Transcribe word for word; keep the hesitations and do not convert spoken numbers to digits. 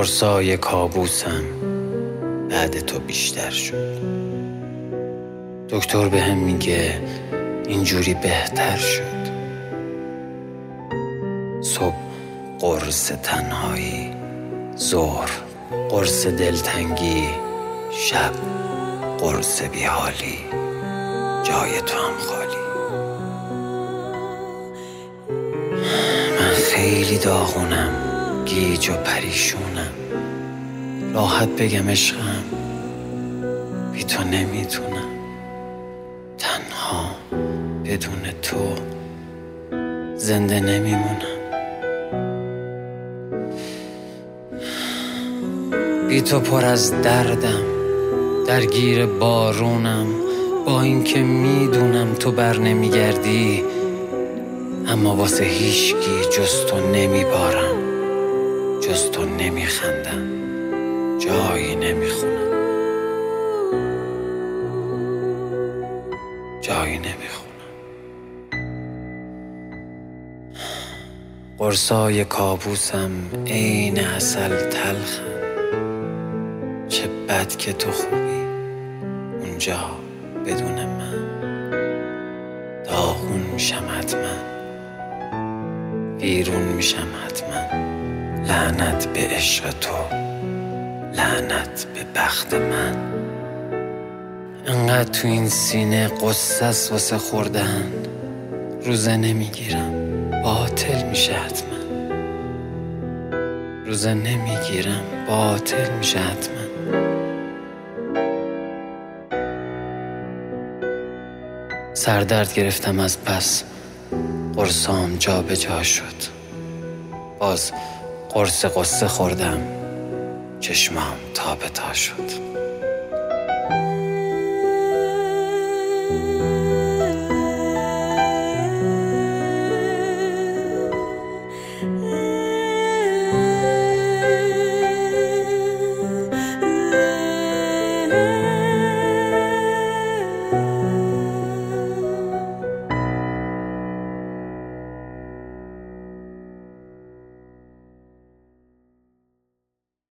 قرصای کابوسم بعد تو بیشتر شد. دکتر بهم میگه اینجوری بهتر شد. صبح قرص تنهایی، ظهر قرص دلتنگی، شب قرص بیحالی، جای تو هم خالی. من خیلی داغونم، گیج و پریشونم، راحت بگم عشقم، بی تو نمیتونم. تنها بدون تو زنده نمیمونم. بی تو پر از دردم، درگیر بارونم، با اینکه میدونم تو بر نمیگردی، اما واسه هیچکی جز تو نمیبارم، جز تو نمیخندم، جایی نمیخونم، جایی نمیخونم. قرصای کابوسم عین عسل تلخم، چه بد که تو خوبی اونجا بدون من. داغون میشم حتما، بیرون میشم حتما. لعنت به عشق تو، لعنت به بخت من. انقدر تو این سینه قصص واسه خوردن، روزه نمیگیرم، باطل میشه حتما. روزه نمیگیرم، باطل میشه حتما. سردرد گرفتم از پس، قرصام جا به جا شد. باز قرص قصه خوردم، چشمام تا به تا شد.